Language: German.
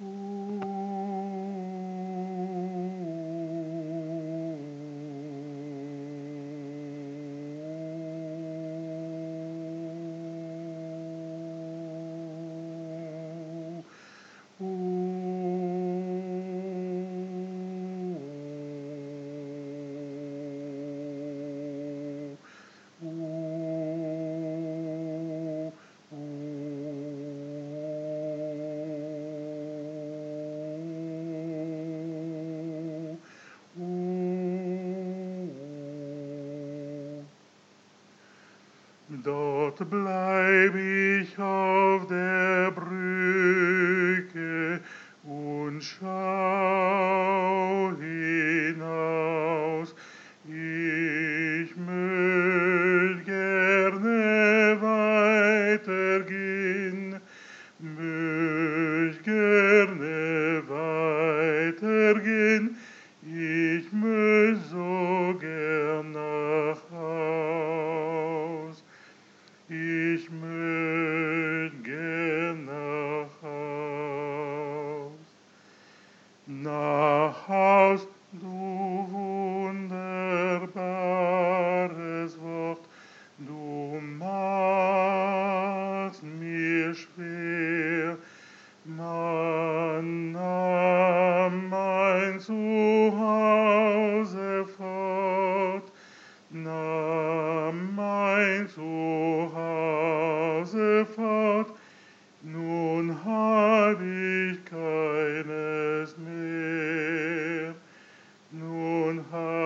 Dort bleib ich auf der Brücke und schau hinaus. Ich möcht gerne weitergehen, möcht gerne weitergehen. Ich möcht so gern nach Haus. Ich möcht gern nach Haus. Nach Haus, du wunderbares Wort, du machst mir schwer. Man nahm mein Zuhause fort, nahm mein Zuhause fort, nun hab ich keines mehr, nun hab